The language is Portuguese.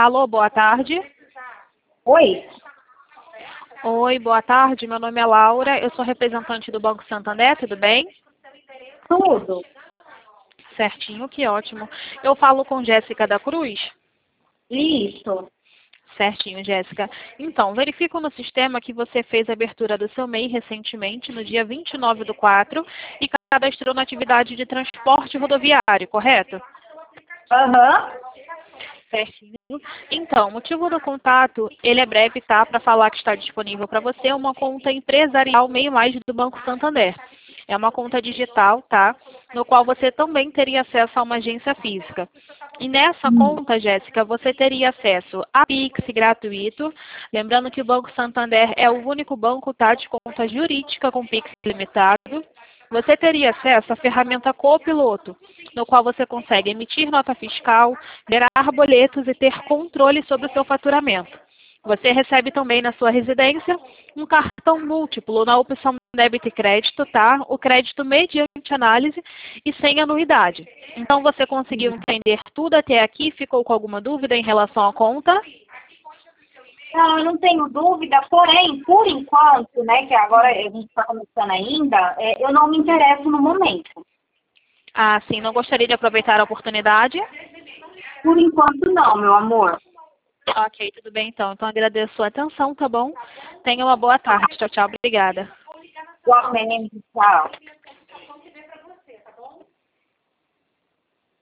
Alô, boa tarde. Oi? Oi, boa tarde. Meu nome é Laura. Eu sou representante do Banco Santander, tudo bem? Tudo? Certinho, que ótimo. Eu falo com Jéssica da Cruz? Isso. Certinho, Jéssica. Então, verifico no sistema que você fez a abertura do seu MEI recentemente, no dia 29/4, e cadastrou na atividade de transporte rodoviário, correto? Aham. Certinho. Então, o motivo do contato, ele é breve, tá? Para falar que está disponível para você uma conta empresarial MEI Mais do Banco Santander. É uma conta digital, tá? No qual você também teria acesso a uma agência física. E nessa conta, Jéssica, você teria acesso a Pix gratuito. Lembrando que o Banco Santander é o único banco, tá, de conta jurídica com Pix limitado. Você teria acesso à ferramenta Copiloto, no qual você consegue emitir nota fiscal, gerar boletos e ter controle sobre o seu faturamento. Você recebe também na sua residência um cartão múltiplo na opção débito e crédito, tá? O crédito mediante análise e sem anuidade. Então, você conseguiu entender tudo até aqui? Ficou com alguma dúvida em relação à conta? Não, eu não tenho dúvida, porém, por enquanto, né, que agora a gente está começando ainda, eu não me interesso no momento. Ah, sim. Não gostaria de aproveitar a oportunidade? Por enquanto não, meu amor. Ok, tudo bem então. Então, agradeço a sua atenção, tá bom? Tenha uma boa tarde. Tchau, tchau. Obrigada. Igualmente, tchau.